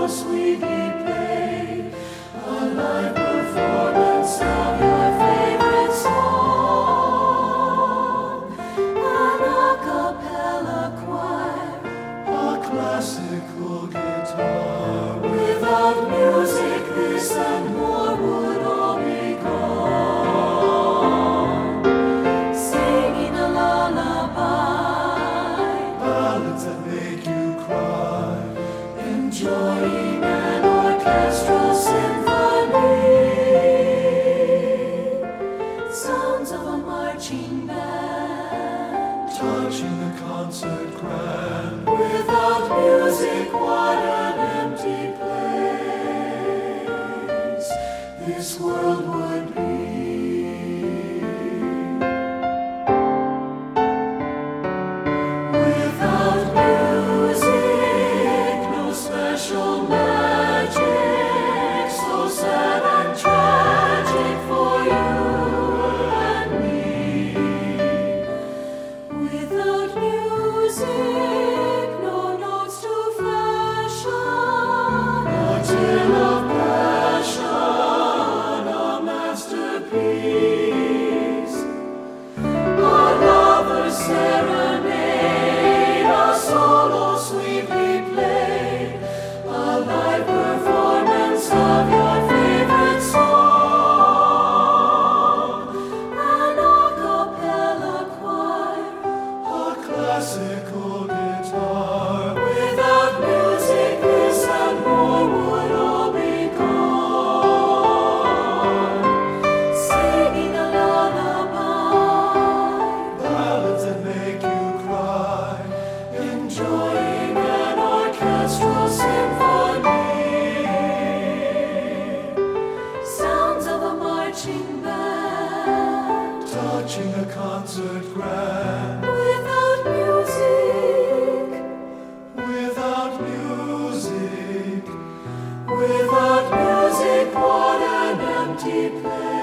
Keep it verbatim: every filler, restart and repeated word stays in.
solo sweetly played, a live performance of your favorite song, an a cappella choir, a classical guitar. Without music, this and more would all be gone. Singing a lullaby, ballads that make you cry, enjoying an orchestral symphony, sounds of a marching band, touching the concert grand. Without music, what an empty place this world would be. Without music, no special magic, so sad and tragic for you and me. Without music, no notes to fashion, a tale of passion, a masterpiece, a lover's serenade, a solo sweetly played, a live performance of your favorite song, an a cappella choir, a classical guitar. Without music, this and more would all be gone. Singing a lullaby, ballads that make you cry, enjoying an orchestral symphony, sounds of a marching band, touching a concert grand. Without music, without music, without music, what an empty place.